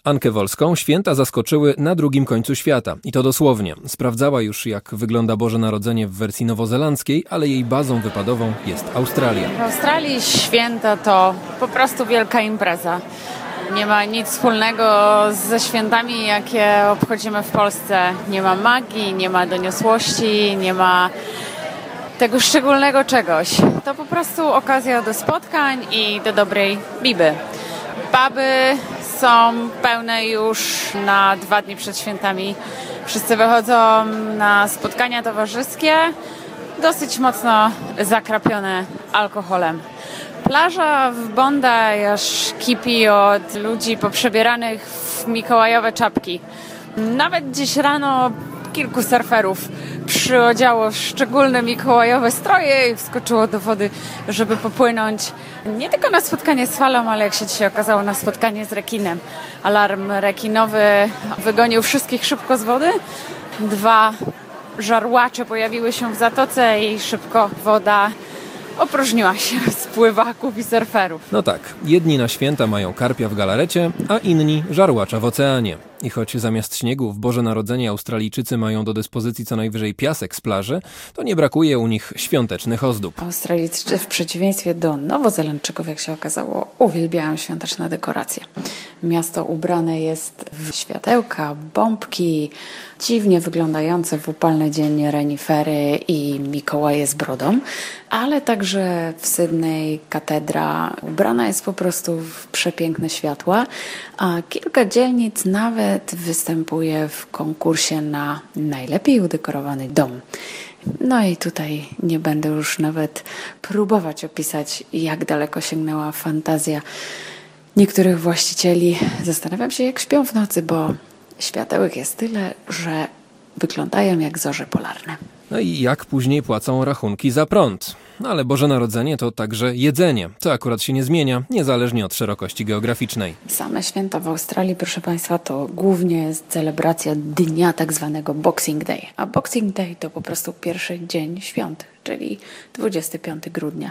Ankę Wolską święta zaskoczyły na drugim końcu świata. I to dosłownie. Sprawdzała już, jak wygląda Boże Narodzenie w wersji nowozelandzkiej, ale jej bazą wypadową jest Australia. W Australii święta to po prostu wielka impreza. Nie ma nic wspólnego ze świętami, jakie obchodzimy w Polsce. Nie ma magii, nie ma doniosłości, nie ma tego szczególnego czegoś. To po prostu okazja do spotkań i do dobrej biby. Puby są pełne już na 2 dni przed świętami. Wszyscy wychodzą na spotkania towarzyskie, dosyć mocno zakrapione alkoholem. Plaża w Bondi aż kipi od ludzi poprzebieranych w mikołajowe czapki. Nawet dziś rano kilku surferów przyodziało szczególne mikołajowe stroje i wskoczyło do wody, żeby popłynąć nie tylko na spotkanie z falą, ale jak się dzisiaj okazało, na spotkanie z rekinem. Alarm rekinowy wygonił wszystkich szybko z wody. 2 żarłacze pojawiły się w zatoce i szybko woda opróżniła się z pływaków i surferów. No tak, jedni na święta mają karpia w galarecie, a inni żarłacza w oceanie. I choć zamiast śniegu w Boże Narodzenie Australijczycy mają do dyspozycji co najwyżej piasek z plaży, to nie brakuje u nich świątecznych ozdób. Australijczycy w przeciwieństwie do Nowozelandczyków, jak się okazało, uwielbiają świąteczne dekoracje. Miasto ubrane jest w światełka, bombki, dziwnie wyglądające w upalny dzień renifery i Mikołaje z brodą, ale także w Sydney katedra ubrana jest po prostu w przepiękne światła, a kilka dzielnic nawet występuje w konkursie na najlepiej udekorowany dom. No i tutaj nie będę już nawet próbować opisać, jak daleko sięgnęła fantazja niektórych właścicieli. Zastanawiam się, jak śpią w nocy, bo światełek jest tyle, że wyglądają jak zorze polarne. No i jak później płacą rachunki za prąd. Ale Boże Narodzenie to także jedzenie, co akurat się nie zmienia, niezależnie od szerokości geograficznej. Same święta w Australii, proszę Państwa, to głównie jest celebracja dnia tak zwanego Boxing Day. A Boxing Day to po prostu pierwszy dzień świąt, czyli 25 grudnia.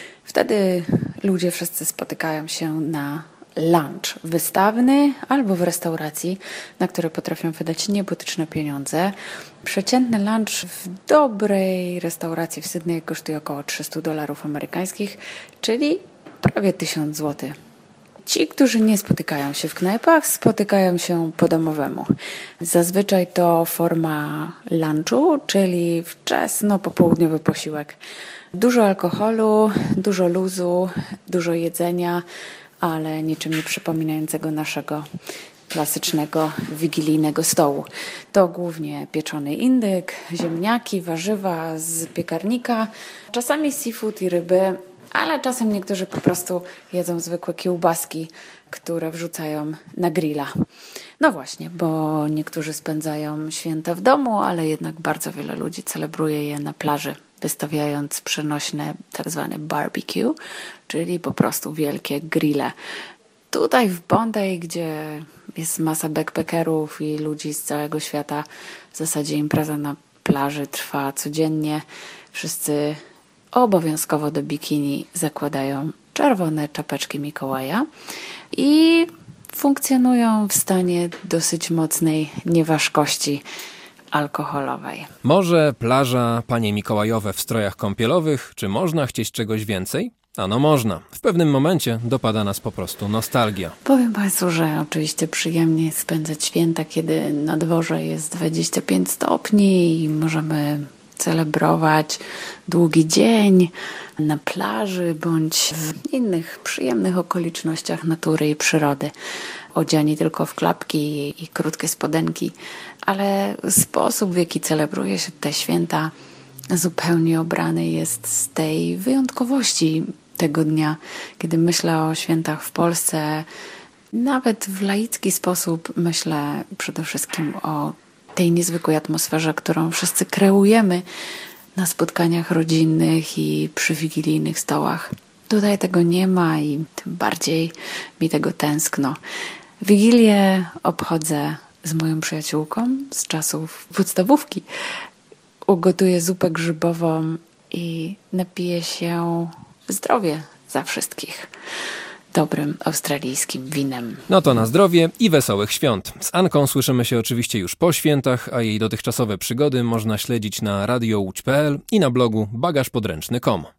Wtedy ludzie wszyscy spotykają się na lunch wystawny albo w restauracji, na które potrafią wydać niebotyczne pieniądze. Przeciętny lunch w dobrej restauracji w Sydney kosztuje około $300 amerykańskich, czyli prawie 1000 zł. Ci, którzy nie spotykają się w knajpach, spotykają się po domowemu. Zazwyczaj to forma lunchu, czyli wczesno-popołudniowy posiłek. Dużo alkoholu, dużo luzu, dużo jedzenia, ale niczym nie przypominającego naszego klasycznego wigilijnego stołu. To głównie pieczony indyk, ziemniaki, warzywa z piekarnika, czasami seafood i ryby, ale czasem niektórzy po prostu jedzą zwykłe kiełbaski, które wrzucają na grilla. No właśnie, bo niektórzy spędzają święta w domu, ale jednak bardzo wiele ludzi celebruje je na plaży, wystawiając przenośne tak zwane barbecue, czyli po prostu wielkie grille. Tutaj w Bondi, gdzie jest masa backpackerów i ludzi z całego świata, w zasadzie impreza na plaży trwa codziennie. Wszyscy obowiązkowo do bikini zakładają czerwone czapeczki Mikołaja i funkcjonują w stanie dosyć mocnej nieważkości alkoholowej. Morze, plaża, panie mikołajowe w strojach kąpielowych. Czy można chcieć czegoś więcej? Ano można. W pewnym momencie dopada nas po prostu nostalgia. Powiem Państwu, że oczywiście przyjemnie spędzać święta, kiedy na dworze jest 25 stopni i możemy celebrować długi dzień na plaży bądź w innych przyjemnych okolicznościach natury i przyrody. Odziani tylko w klapki i krótkie spodenki, ale sposób, w jaki celebruje się te święta, zupełnie obrany jest z tej wyjątkowości tego dnia. Kiedy myślę o świętach w Polsce, nawet w laicki sposób myślę przede wszystkim o tej niezwykłej atmosferze, którą wszyscy kreujemy na spotkaniach rodzinnych i przy wigilijnych stołach. Tutaj tego nie ma i tym bardziej mi tego tęskno. Wigilię obchodzę z moją przyjaciółką z czasów podstawówki. Ugotuję zupę grzybową i napiję się zdrowie za wszystkich. dobrym australijskim winem. No to na zdrowie i wesołych świąt. Z Anką słyszymy się oczywiście już po świętach, a jej dotychczasowe przygody można śledzić na radiołódź.pl i na blogu bagażpodręczny.com.